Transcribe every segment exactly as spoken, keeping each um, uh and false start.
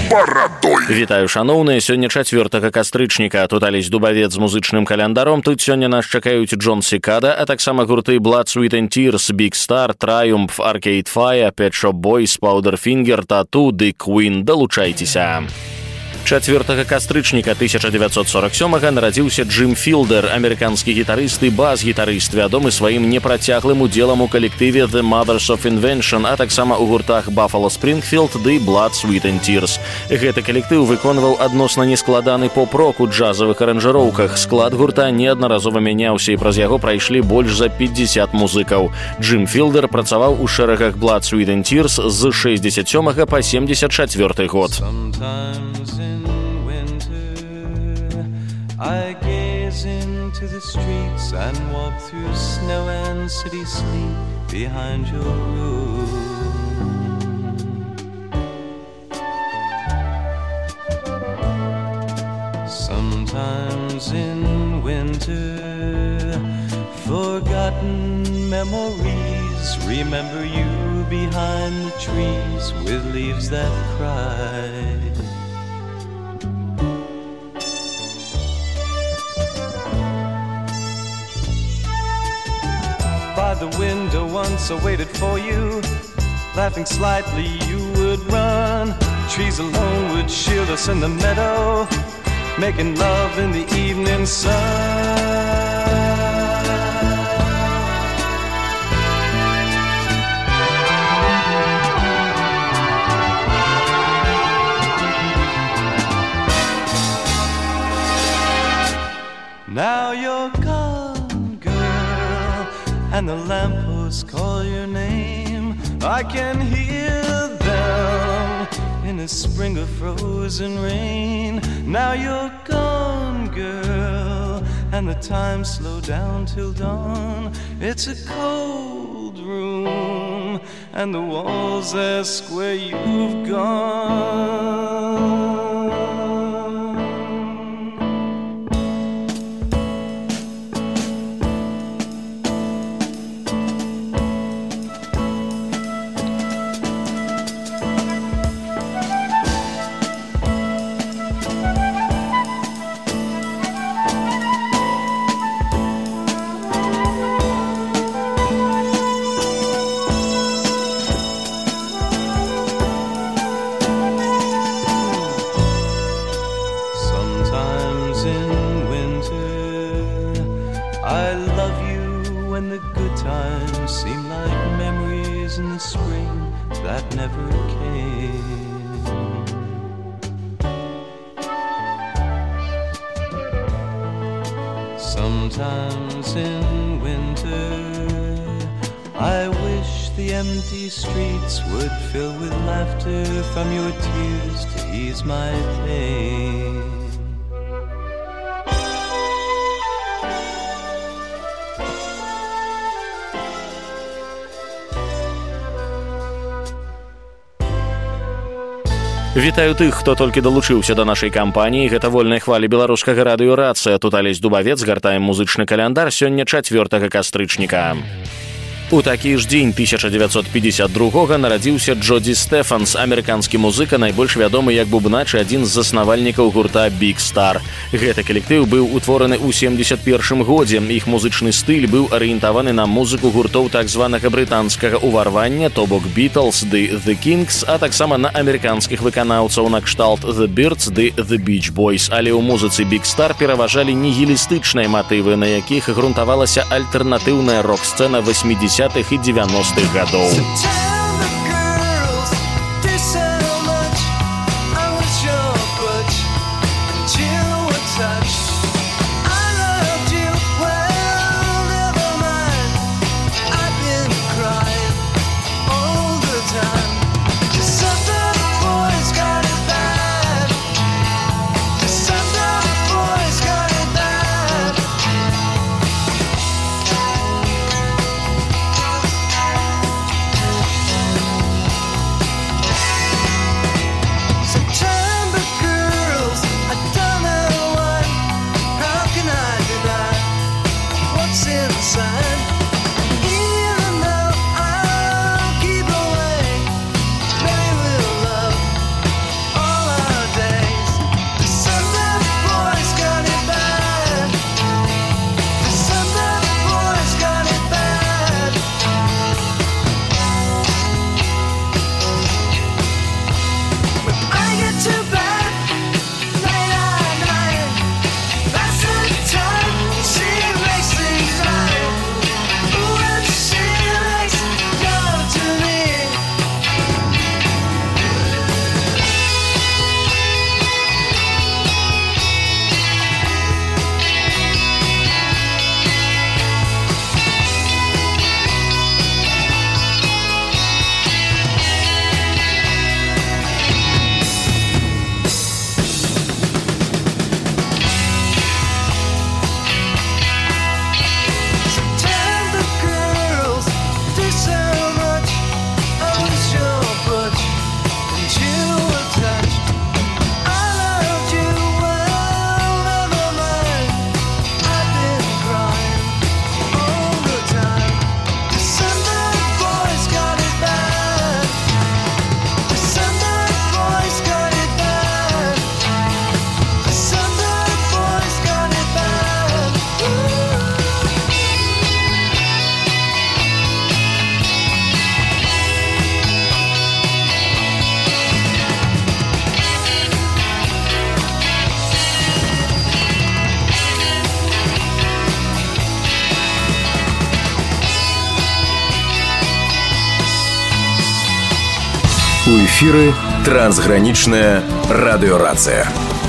барадой. Вітаю, шаноўныя, сёння чацвёртага кастрычніка. Тут Алесь Дубавец з музычным календаром. Тут сёння нас чакаюць Джон Цикада, а таксама гурты Blood, Sweat and Tears, Big Star, Triumph, Arcade Fire, Pet Shop Boys, Powderfinger, Tattoo, The Queen. Далучайцеся. чацвёртага кастрычніка тысяча дзевяцьсот сорок сёмага нарадзіўся Джим Філдер, амерыканскі гітарыст і бас-гітарыст, вядомы сваім непрацяглым удзелам у калектыве The Mothers of Invention, а таксама ў гуртах Buffalo Springfield ды Blood, Sweat and Tears. Гэты калектыў выконваў адносна нескладаны поп-рок у джазавых аранжыроўках. Склад гурта неаднаразова мяняўся, і праз яго прайшлі больш за пятьдесят музыкаў. Джим Філдер працаваў у шэрагах Blood, Sweat and Tears з шэсцьдзесят сёмага па семьдесят чацвёрты год. I gaze into the streets and walk through snow and city sleep behind your room. Sometimes in winter, forgotten memories remember you behind the trees with leaves that cry. By the window once I waited for you. Laughing slightly you would run. Trees alone would shield us in the meadow, making love in the evening sun. Now you're gone, girl, and the lampposts call your name. I can hear them in a spring of frozen rain. Now you're gone, girl, and the time slowed down till dawn. It's a cold room, and the walls ask where you've gone. Never came. Sometimes in winter I wish the empty streets would fill with laughter from your tears to ease my pain. Вітаю тых, хто толькі далучыўся да нашай кампаніі. Гэта вольная хваля беларускага радыё «Рацыя». Тут Алесь Дубавец, гартаем музычны каляндар сёння чацвёртага кастрычніка. У такі ж дзень тысяча дзевяцьсот пятьдесят другога нарадзіўся Джоді Стэфанс, амерыканскі музыка, найбольш вядомы як бубнач і адзін з заснавальнікаў гурта Big Star. Гэты калектыў быў утвораны ў семьдесят першым годзе. Іх музычны стыль быў арыентаваны на музыку гуртоў так званага брытанскага ўварвання, то бок Beatles ды The Kings, а таксама на амерыканскіх выканаўцаў накшталт The Byrds ды The Beach Boys. Але ў музыцы Big Star пераважалі нігілістычныя матывы, на якіх грунтавалася альтэрнатыўная рок-сцэна восьмидесятых і девяностых гадоў. All У эфіры трансгранічная радыёрацыя.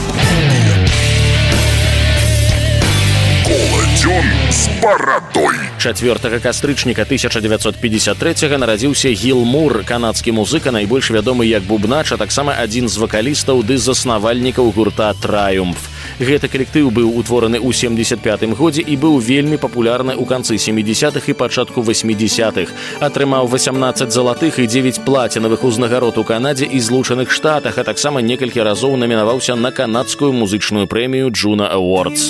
Коладзён з барадой. чацвёртага кастрычніка тысяча дзевяцьсот пятьдесят трэцяга нарадзіўся Гіл Мур, канадскі музыка, найбольш вядомы як бубнач, а таксама адзін з вакалістаў ды заснавальнікаў гурта «Траюмф». Гэты калектыў быў утвораны ў семдзесят пятым годзе і быў вельмі папулярны ў канцы сямідзесятых і пачатку васьмідзесятых. Атрымаў васямнаццаць залатых і дзевяць плацінавых узнагарод у Канадзе і Злучаных Штатах, а таксама некалькі разоў намінаваўся на канадскую музычную прэмію Juno Awards.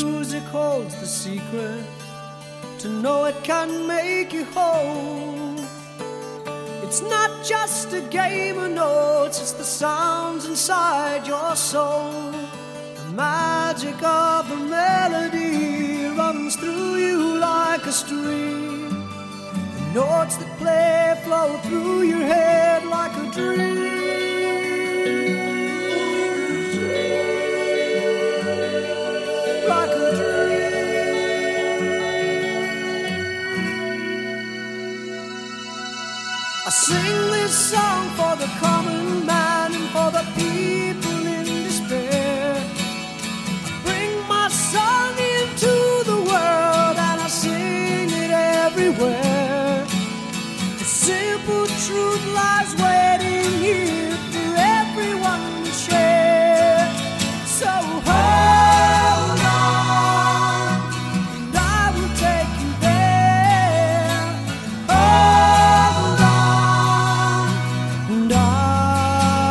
To know it can make you whole. It's not just a game of notes, it's the sounds inside your soul. The magic of the melody runs through you like a stream. The notes that play flow through your head like a dream. Like a dream. I sing this song for the common man and for the people in despair. I bring my song into the world and I sing it everywhere. The simple truth lies waiting here for everyone to share. So hold on, and I will take you there. Hold on, and I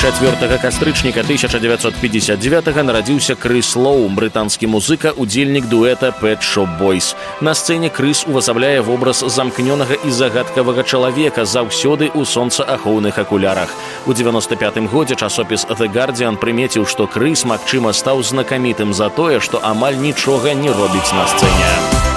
чацвёртага кастрычніка тысяча девятьсот пятьдесят девятого нарадзіўся Крыс Лоу, брытанскі музыка, удзельнік дуэта Pet Shop Boys. На сцэне Крыс увасабляе вобраз замкнёнага і загадкавага чалавека, заўсёды ў сонцаахоўных акулярах. У девяносто пятым годзе часопіс The Guardian прымеціў, што Крыс, магчыма, стаў знакамітым за тое, што амаль нічога не робіць на сцэне.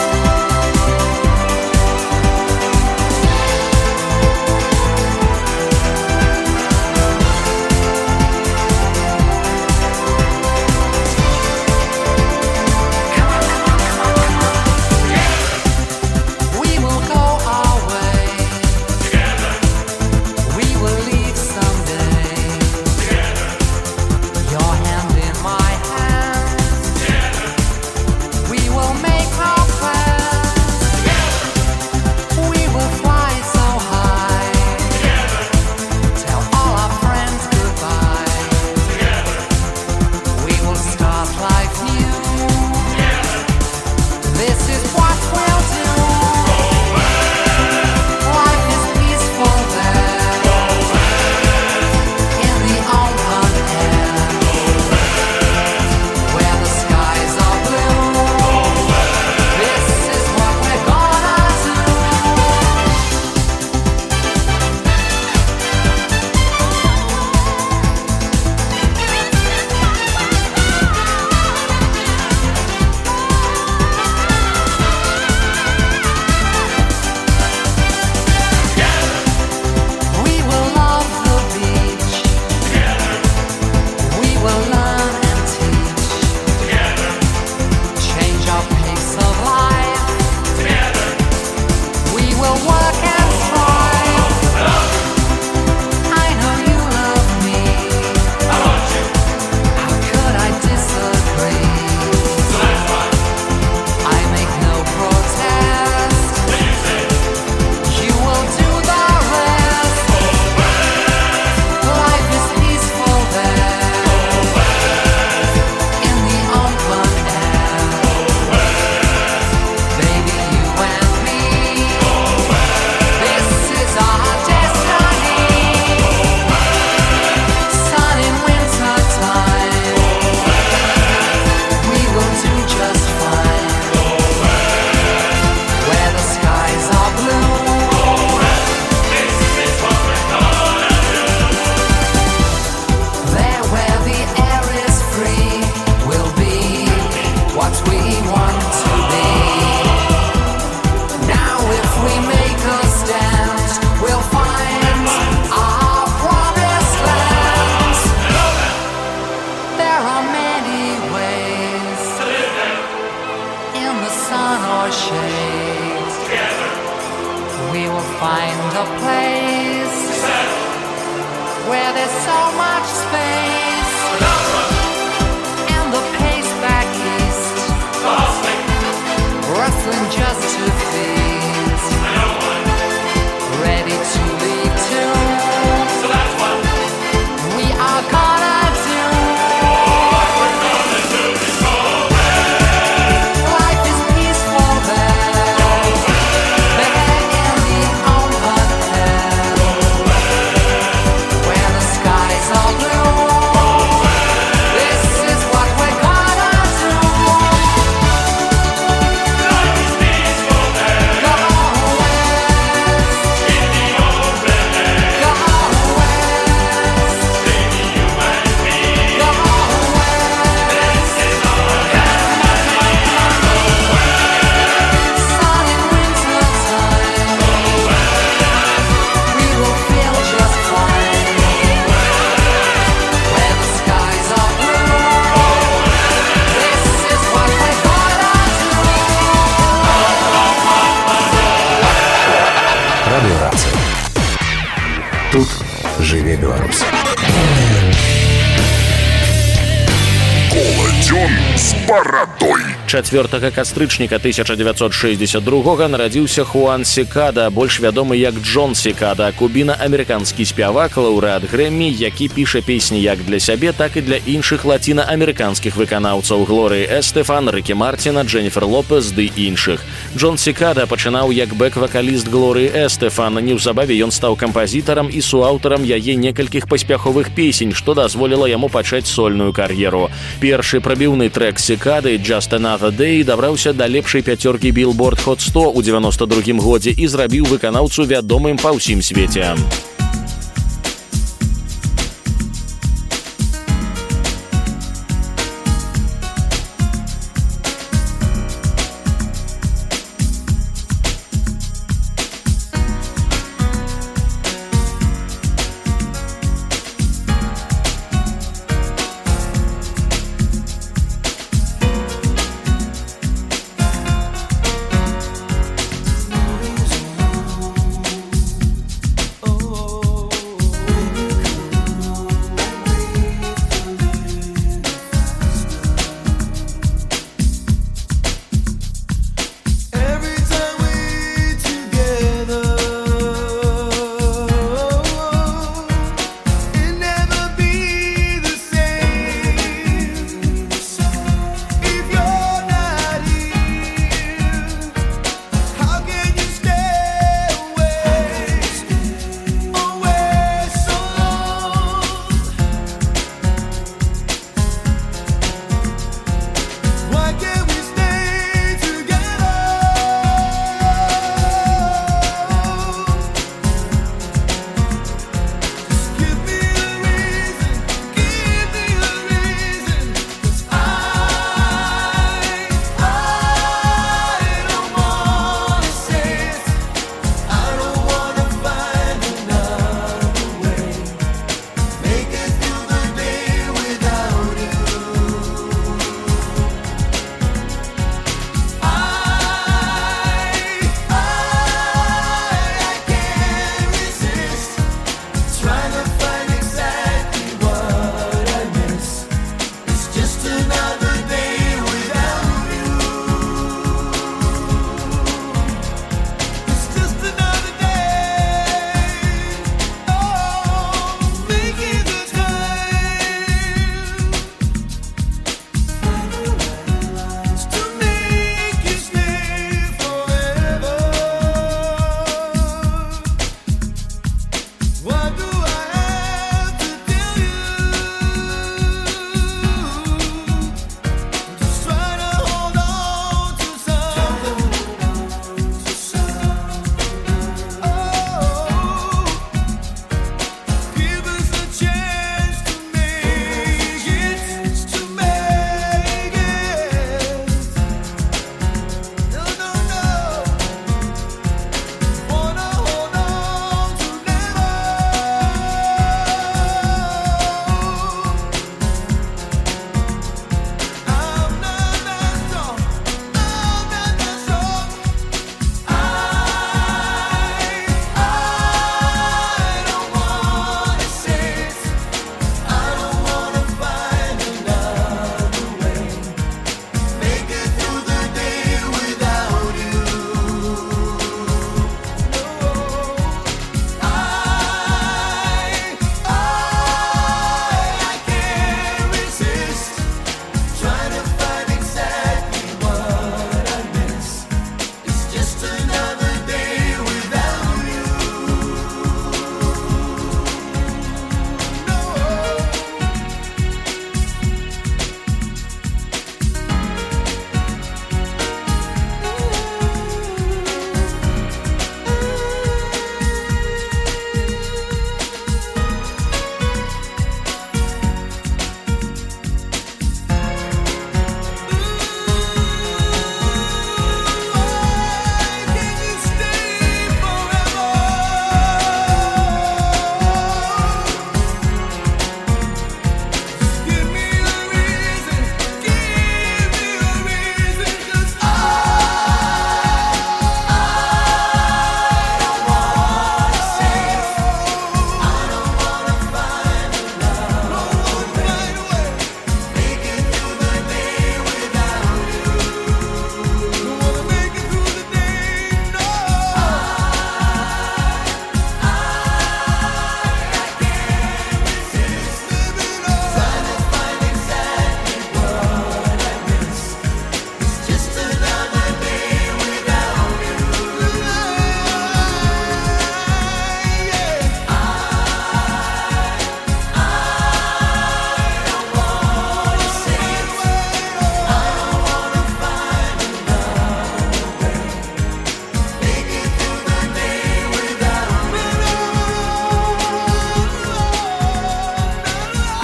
Тут жыве Беларусь. Коладзён з барадой. чацвёртага кастрычніка тысяча дзевяцьсот шэсцьдзесят другога нарадзіўся Хуан Секада, больш вядомы як Джон Секада, кубіна-амерыканскі спявак, лаўрэат Грэммі, які піша песні як для сябе, так і для іншых лаціна-амерыканскіх выканаўцаў: Глорыі Эстэфан, Рыкі Мартіна, Дженніфер Лопес ды іншых. Джон Секада пачынаў як бэк-вакаліст Глорыі Эстэфан. Неўзабаве ён стаў кампазітарам і суаўтарам яе некалькіх паспяховых песень, што дазволіла яму пачаць сольную кар'еру. Першы прабіўны трэк Секады «Just Another Day» дабраўся да лепшай пяцёркі Billboard Hot сто ў дзевяноста другім годзе і зрабіў выканаўцу вядомым па ўсім свеце. Oh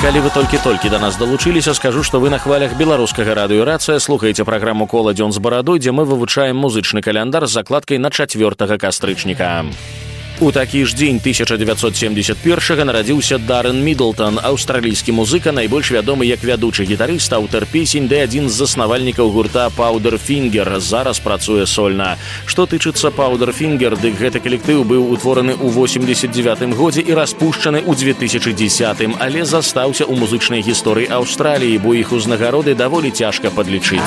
Калі вы толькі-толькі да нас далучыліся, скажу, што вы на хвалях беларускага радыёрацыя слухаеце праграму «Кола дзён з барадой», дзе мы вывучаем музычны каляндар з закладкай на чацвёртага кастрычніка. У такі ж дзень тысяча дзевяцьсот семьдесят першага нарадзіўся Даррен Мідлтан, аўстралійскі музыка, найбольш вядомы як вядучы гітарыст, аўтар песень ды адзін з заснавальнікаў гурта Powderfinger, зараз працуе сольна. Што тычыцца Powderfinger, дык гэты калектыў быў утвораны ў восемьдесят девятым годзе і распушчаны ў две тысячи десятым, але застаўся ў музычнай гісторыі Аўстраліі, бо іх узнагароды даволі цяжка падлічыць.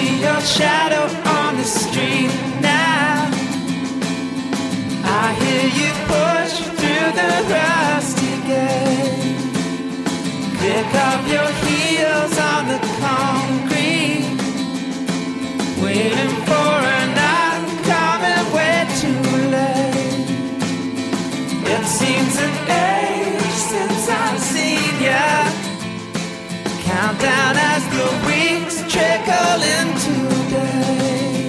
I hear you push through the rusty gate. Pick up your heels on the concrete, waiting for a knock, coming way too late. It seems an age since I've seen ya. Countdown as the weeks trickle into days.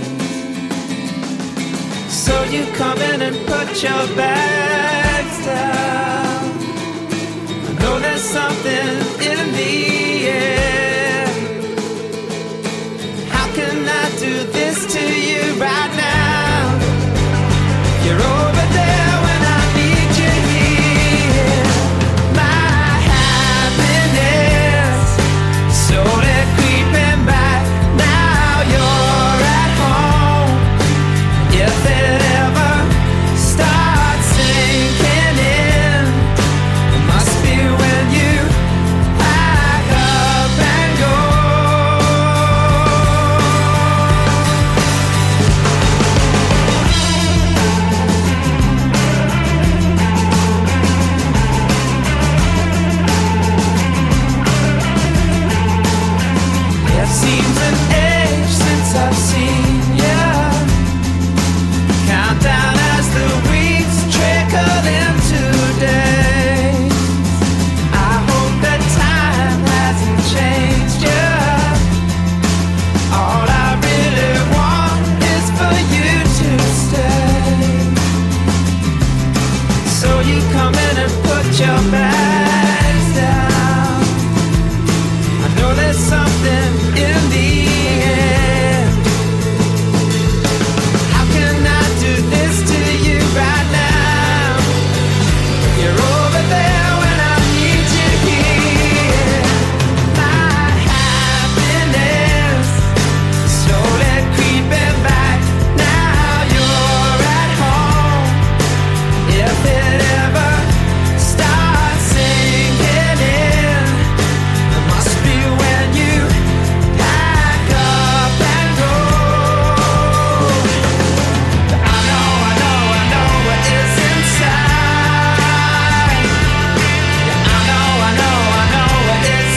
So you come in and put your bags down. I know there's something in the air. How can I do this to you right now? You're over there when I need you here. My happiness slowly creeping back. Now you're at home. If it ever starts sinking in, it must be when you pack up and go. It seems an age since I've seen you. Countdown as the weeks trickle into days. I hope that time hasn't changed you. All I really want is for you to stay. So you come in and put your bags down. I know there's something in the air. How can I do this to you right now? You're over there when I need you here. My happiness slowly creeping back. Now you're at home. If it ever starts sinking in, it must be when you pack up and go. I know, I know, I know what is inside. Yeah, I know, I know, I know what is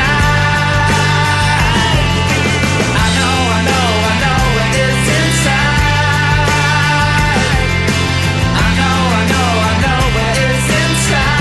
inside. Yeah, I know, I know, I know what is inside. I know, I know, I know what is inside.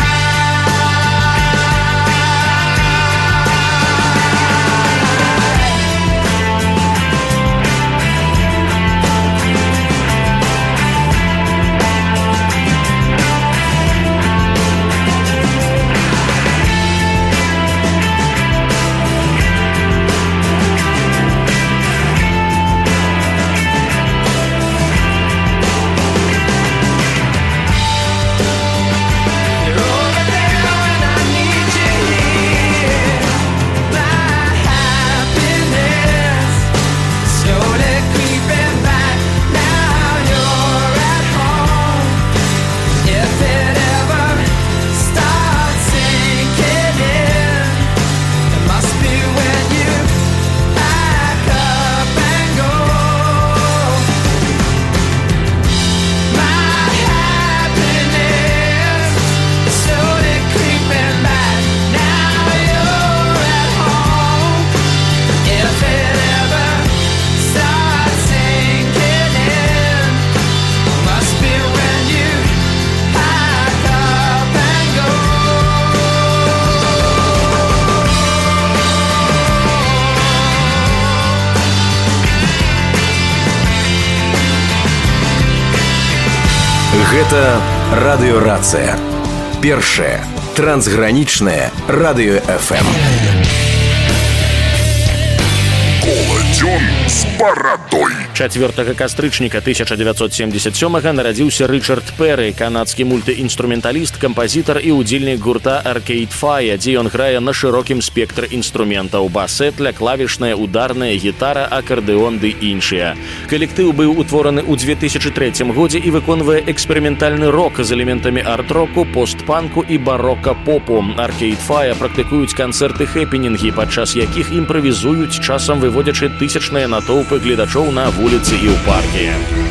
You're over there when I need you here. My happiness slowly creeping back. Now you're at home. If it ever starts sinking in, it must be when you pack up and go. My happiness slowly creeping back. Now you're at home. If it ever starts sinking in, it must be when you pack up and go. Гэта радыёрацыя. Першае Трансграничное радио эф эм. Колодзён з барадой. чацвёртага кастрычніка тысяча девятьсот семьдесят сёмага нарадзіўся Рычард Перры, канадскі мультыінструменталіст, кампазітар і ўдзельнік гурта Arcade Fire, дзе ён грае на шырокім спектры інструментаў: басетля, клавішная, ударная, гітара, акардэон ды іншыя. Калектыў быў утвораны ў две тысячы трэцім годзе і выконвае эксперыментальны рок з элементамі арт-року, постпанку і барока-попу. Arcade Fire практыкуюць канцэрты-хэпінінгі, падчас якіх імправізуюць, часам выводзячы тысячныя натоўпы гледачоў на вуліцы і ў паркі.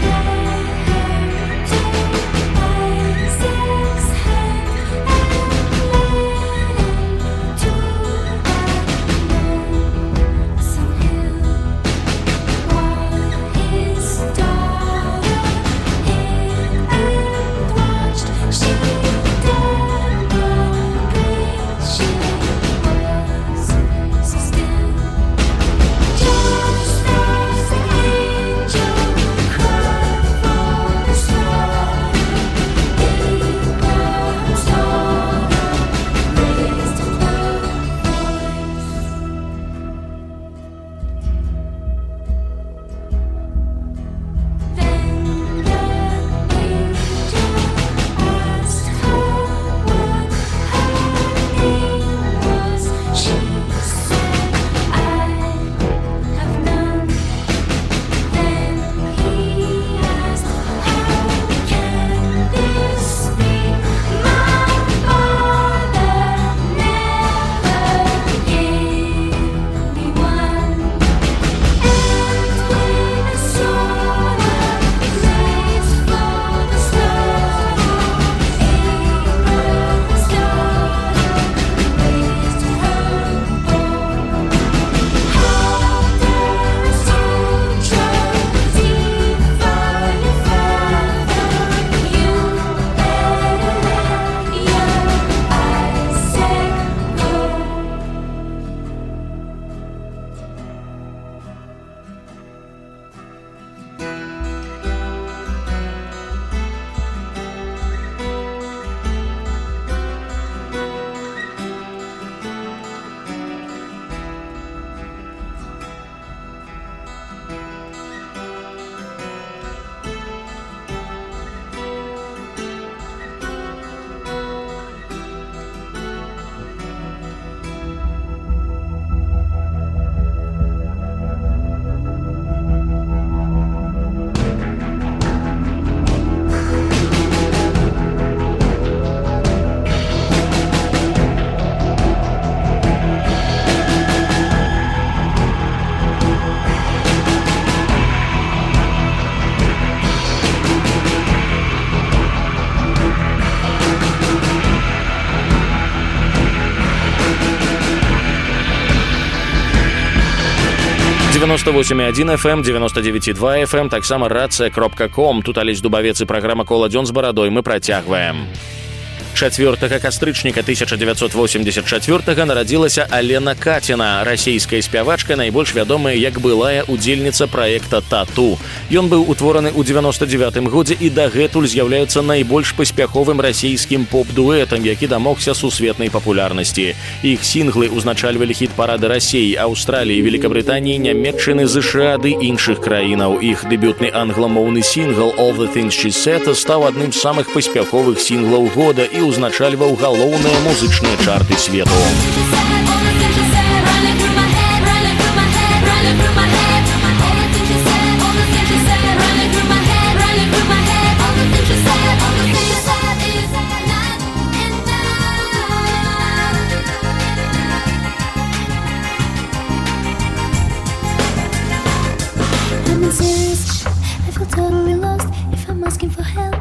девяносто восемь и один эф эм, девяносто девять и два эф эм, таксама рация кропка ком. Тут Алесь Дубавец і праграма «Коладзён з барадой». Мы працягваем. чацвёртага кастрычніка тысяча девятьсот восемьдесят чацвёртага нарадзілася Алена Каціна, расійская спявачка, найбольш вядомая як былая удзельніца праекта «Тату». Ён быў утвораны ў девяносто девятым годзе і дагэтуль з'яўляецца найбольш паспяховым расійскім поп-дуэтам, які дамогся сусветнай папулярнасці. Іх сінглы ўзначальвалі хіт-парады Расіі, Аўстраліі, Великабрытаніі, Нямметчыны, ЗША ды іншых краінаў. Іх дэбютны англамоўны сінгл «All the Things She Said» стаў адным з самых паспяховых сінглаў года і узначальваў галоўныя музычныя чарты свету.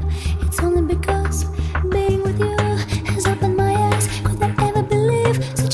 Such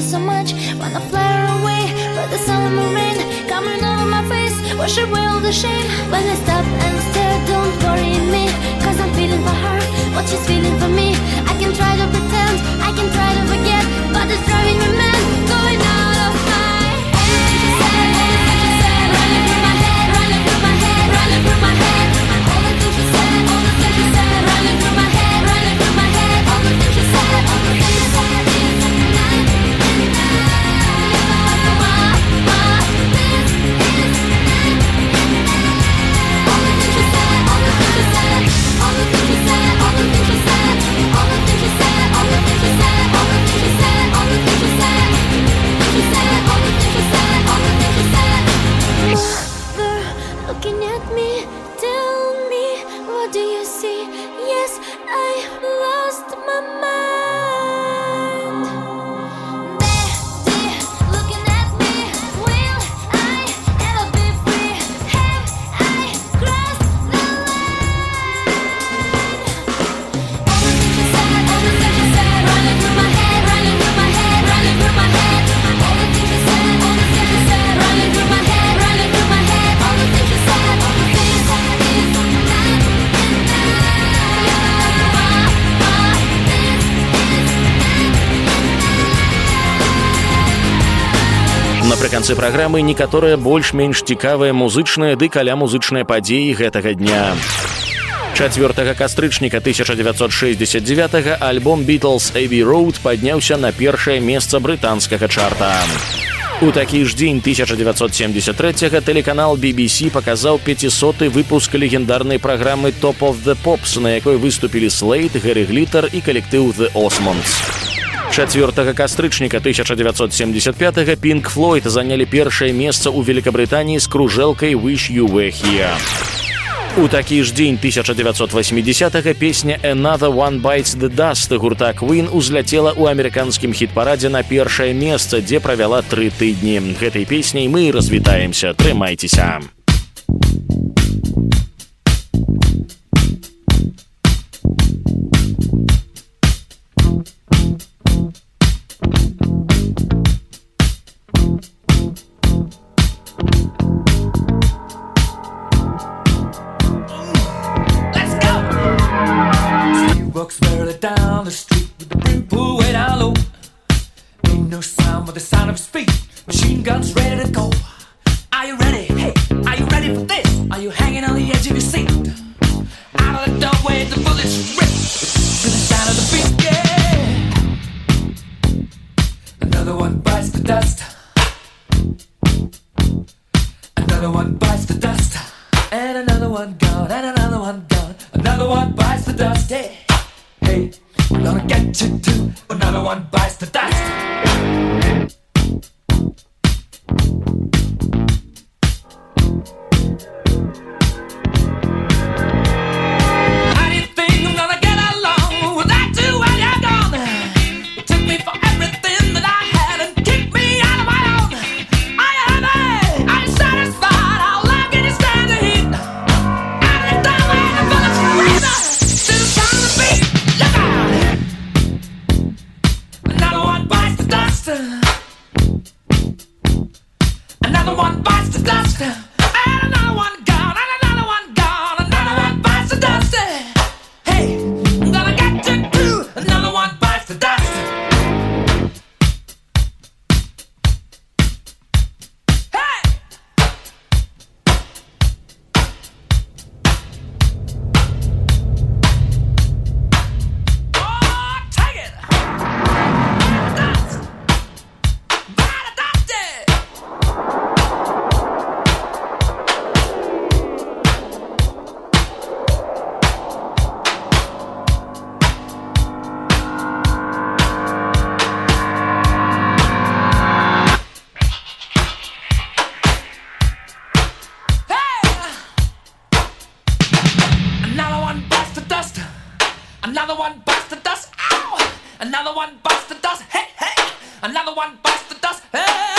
so much, wanna flare away, but the summer rain coming over my face, wash away all the shame. When I stop and stare, don't worry me, cause I'm feeling for her what she's feeling for me. I can try to pretend, I can try to forget, but it's driving me mad, going out of my head. She said, all the things she said, running through my head, running through my head, running through my head. All the things she said, all the things she said, running through my head, running through my head. All the things she said, all the things she said. Looking at me, tell me, what do you see? Yes, I lost my mind. Betty, looking at me, will I ever be free? Have I crossed the line? All the things she said, all the things she said, running through my head, running through my head, running through my head. All the things she said, all the things she said, running through my head, running through my head. All the things she said, all the things she said, is not enough. Напрыканцы праграмы некаторыя больш-менш цікавыя музычныя ды каля музычныя падзеі гэтага дня. чацвёртага кастрычніка тысяча дзевяцьсот шэсцьдзесят дзевятага альбом Beatles Abbey Road падняўся на першае месца брытанскага чарта. У такі ж дзень тысяча дзевяцьсот семьдесят трэцяга тэлеканал би би си паказаў пяцісоты выпуск легендарнай праграмы Top of the Pops, на якой выступілі Слейд, Гэри Глітер і калектыў The Osmonds. чацвёртага кастрычніка тысяча дзевяцьсот семьдесят пятага Pink Floyd занялі першае месца ў Великабрытаніі з кружэлкай Wish You Were Here. У такі ж дзень тысяча дзевяцьсот восьмидзесятага песня Another One Bites the Dust гурта Queen узляцела ў амерыканскім хіт-парадзе на першае месца, дзе правяла тры тыдні. Гэтай песняй мы развітаемся. Трымайцеся. Walks merrily down the street with the brim pulled way down low. Ain't no sound but the sound of his feet. Machine guns ready to go. Are you ready? Hey, are you ready for this? Are you hanging on the edge of your seat? Out of the doorway, the bullets rip to the sound of the beat. Yeah. Another one bites the dust. Another one bites the dust. And another one gone. And another one gone. Another one bites the dust. Hey. Hey, we're gonna get you too. Another one bites the dust. How do you think I'm gonna get along without you while you're gone? You took me for everything that I had and kicked me out of my own. Are you happy? Are you satisfied? How long can you stand the heat? Out of the doorway, the bullets rain to the sound of the beat. Look out! Another one bites the dust. Another one bites the dust. And another one gone. And another one gone. Another one bites the dust. Hey, I'm gonna get you too. Another one bites the dust. Hey! Oh, take it! Dust! By the dust! Another one bites the dust. Another one bites the dust. Ow! Another one bites the dust. Hey, hey! Another one bites the dust. Hey!